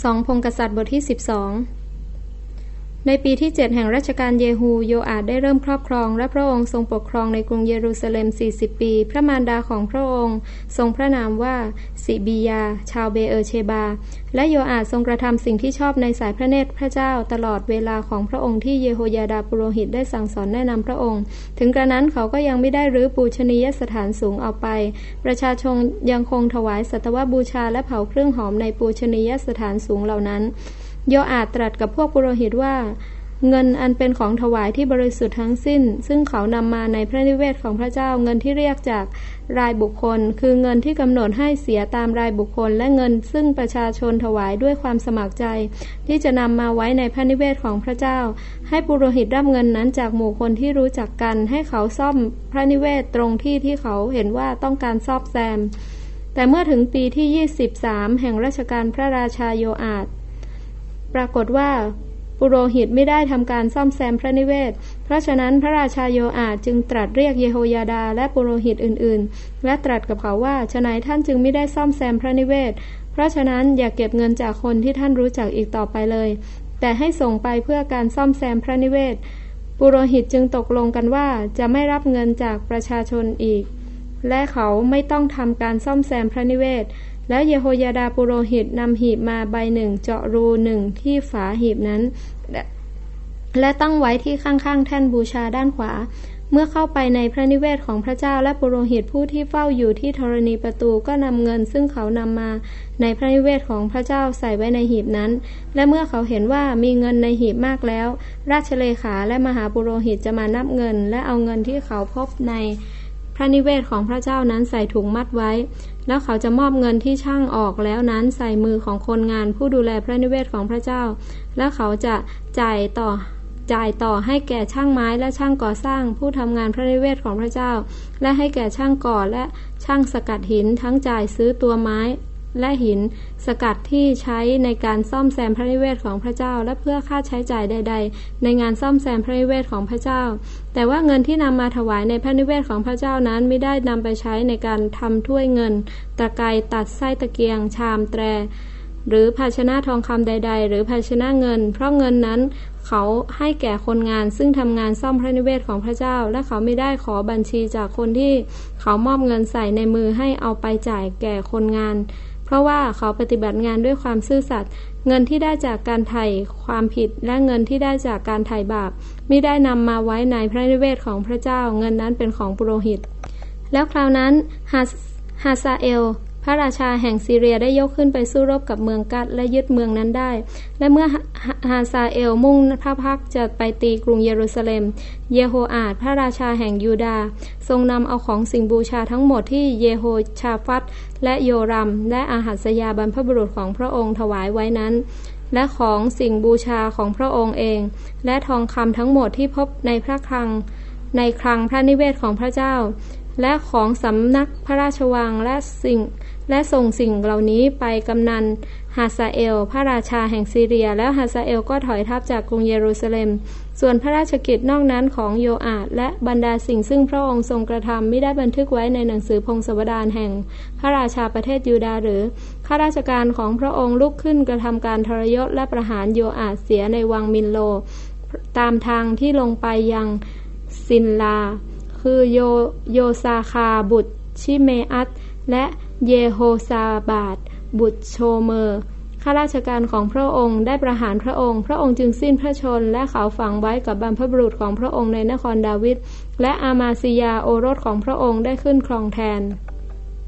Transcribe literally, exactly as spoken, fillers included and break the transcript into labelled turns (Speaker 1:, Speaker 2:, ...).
Speaker 1: สองพงศ์กษัตริย์บทที่สิบสองในปีที่เจ็ดแห่งรัชกาลเยฮูโยอาชได้เริ่มครอบครองและพระองค์ทรงปกครองในกรุงเยรูซาเล็มสี่สิบปีพระมารดาของพระองค์ทรงพระนามว่าสิบียาชาวเบเออเชบาและโยอาชทรงกระทำสิ่งที่ชอบในสายพระเนตรพระเจ้าตลอดเวลาของพระองค์ที่เยโฮยาดาปุโรหิตได้สั่งสอนแนะนำพระองค์ถึงกระนั้นเขาก็ยังไม่ได้รื้อปูชนียสถานสูงเอาไปประชาชนยังคงถวายสัตวบูชาและเผาเครื่องหอมในปูชนียสถานสูงเหล่านั้นโยอาชตรัสกับพวกปุโรหิตว่าเงินอันเป็นของถวายที่บริสุทธิ์ทั้งสิ้นซึ่งเขานำมาในพระนิเวศของพระเจ้าเงินที่เรียกจากรายบุคคลคือเงินที่กำหนดให้เสียตามรายบุคคลและเงินซึ่งประชาชนถวายด้วยความสมัครใจที่จะนำมาไว้ในพระนิเวศของพระเจ้าให้ปุโรหิตรับเงินนั้นจากหมู่คนที่รู้จักกันให้เขาซ่อมพระนิเวศตรงที่ที่เขาเห็นว่าต้องการซ่อมแซมแต่เมื่อถึงปีที่ยี่สิบสามแห่งราชการพระราชาโยอาชปรากฏว่าปุโรหิตไม่ได้ทำการซ่อมแซมพระนิเวศเพราะฉะนั้นพระราชาโยอาชจึงตรัสเรียกเยโฮยาดาและปุโรหิตอื่นๆและตรัสกับเขาว่าฉะนั้นท่านจึงไม่ได้ซ่อมแซมพระนิเวศเพราะฉะนั้นอย่าเก็บเงินจากคนที่ท่านรู้จักอีกต่อไปเลยแต่ให้ส่งไปเพื่อการซ่อมแซมพระนิเวศปุโรหิตจึงตกลงกันว่าจะไม่รับเงินจากประชาชนอีกและเขาไม่ต้องทำการซ่อมแซมพระนิเวศแล้วเยโฮยาดาปุโรหิตนำหีบมาใบหนึ่งเจาะรูหนึ่งที่ฝาหีบนั้นและตั้งไว้ที่ข้างๆแท่นบูชาด้านขวาเมื่อเข้าไปในพระนิเวศของพระเจ้าและปุโรหิตผู้ที่เฝ้าอยู่ที่ธรณีประตูก็นำเงินซึ่งเขานำมาในพระนิเวศของพระเจ้าใส่ไว้ในหีบนั้นและเมื่อเขาเห็นว่ามีเงินในหีบมากแล้วราชเลขาและมหาปุโรหิตจะมานับเงินและเอาเงินที่เขาพบในพระนิเวศของพระเจ้านั้นใส่ถุงมัดไว้แล้วเขาจะมอบเงินที่ช่างออกแล้วนั้นใส่มือของคนงานผู้ดูแลพระนิเวศของพระเจ้าแล้วเขาจะจ่ายต่อจ่ายต่อให้แก่ช่างไม้และช่างก่อสร้างผู้ทำงานพระนิเวศของพระเจ้าและให้แก่ช่างก่อและช่างสกัดหินทั้งจ่ายซื้อตัวไม้และหินสกัดที่ใช้ในการซ่อมแซมพระนิเวศของพระเจ้าและเพื่อค่าใช้จ่ายใดๆในงานซ่อมแซมพระนิเวศของพระเจ้าแต่ว่าเงินที่นำมาถวายในพระนิเวศของพระเจ้านั้นไม่ได้นำไปใช้ในการทำถ้วยเงินตะไคร้ตัดไส้ตะเกียงชามแตรหรือภาชนะทองคำใดๆหรือภาชนะเงินเพราะเงินนั้นเขาให้แก่คนงานซึ่งทำงานซ่อมพระนิเวศของพระเจ้าและเขาไม่ได้ขอบัญชีจากคนที่เขามอบเงินใส่ในมือให้เอาไปจ่ายแก่คนงานเพราะว่าเขาปฏิบัติงานด้วยความซื่อสัตย์เงินที่ได้จากการไถ่ความผิดและเงินที่ได้จากการไถ่บาปมิได้นำมาไว้ในพระนิเวศของพระเจ้าเงินนั้นเป็นของปุโรหิตแล้วคราวนั้นฮาฮาซาเอลพระราชาแห่งซีเรียได้ยกขึ้นไปสู้รบกับเมืองกัดและยึดเมืองนั้นได้และเมื่อฮาซาเอลมุ่งพระพักจะไปตีกรุงเยรูซาเล็มเยโฮอาชพระราชาแห่งยูดาห์ทรงนำเอาของสิ่งบูชาทั้งหมดที่เยโฮชาฟัตและโยรัมและอาหัสยาบรรพบุรุษของพระองค์ถวายไว้นั้นและของสิ่งบูชาของพระองค์เองและทองคำทั้งหมดที่พบในพระคลังในคลังพระนิเวศของพระเจ้าและของสำนักพระราชวังและสิ่งและส่งสิ่งเหล่านี้ไปกำนันฮาซาเอลพระราชาแห่งซีเรียแล้วฮาซาเอลก็ถอยทัพจากกรุงเยรูซาเล็มส่วนพระราชกิจนอกนั้นของโยอาชและบรรดาสิ่งซึ่งพระองค์ทรงกระทำไม่ได้บันทึกไว้ในหนังสือพงศาวดารแห่งพระราชาประเทศยูดาห์หรือข้าราชการของพระองค์ลุกขึ้นกระทำการทรยศและประหารโยอาชเสียในวังมิลโลตามทางที่ลงไปยังซินลาคือโยโยซาคาบุตรชิเมอัตและเยโฮซาบาดบุตรโชเมอร์ข้าราชการของพระองค์ได้ประหารพระองค์พระองค์จึงสิ้นพระชนและเขาฝังไว้กับบรรพบุรุษของพระองค์ในนครดาวิดและอามาซิยาโอรสของพระองค์ได้ขึ้นครองแทน